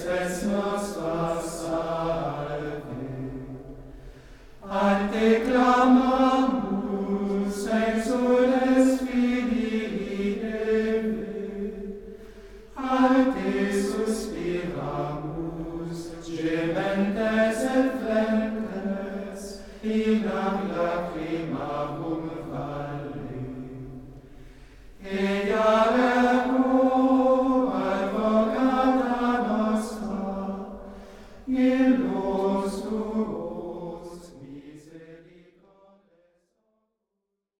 es nostra salve. Ante clamamus exules Filii Eve, ante